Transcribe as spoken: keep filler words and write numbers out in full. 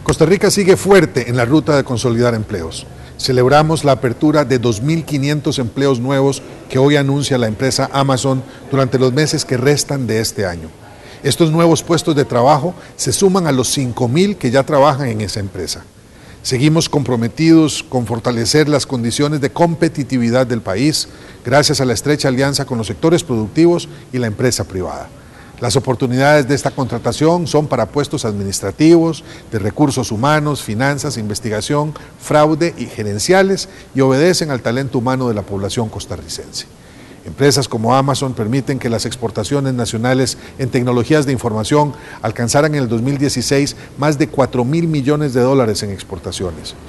Costa Rica sigue fuerte en la ruta de consolidar empleos. Celebramos la apertura de dos mil quinientos empleos nuevos que hoy anuncia la empresa Amazon durante los meses que restan de este año. Estos nuevos puestos de trabajo se suman a los cinco mil que ya trabajan en esa empresa. Seguimos comprometidos con fortalecer las condiciones de competitividad del país gracias a la estrecha alianza con los sectores productivos y la empresa privada. Las oportunidades de esta contratación son para puestos administrativos, de recursos humanos, finanzas, investigación, fraude y gerenciales y obedecen al talento humano de la población costarricense. Empresas como Amazon permiten que las exportaciones nacionales en tecnologías de información alcanzaran en el dos mil dieciséis más de cuatro mil millones de dólares en exportaciones.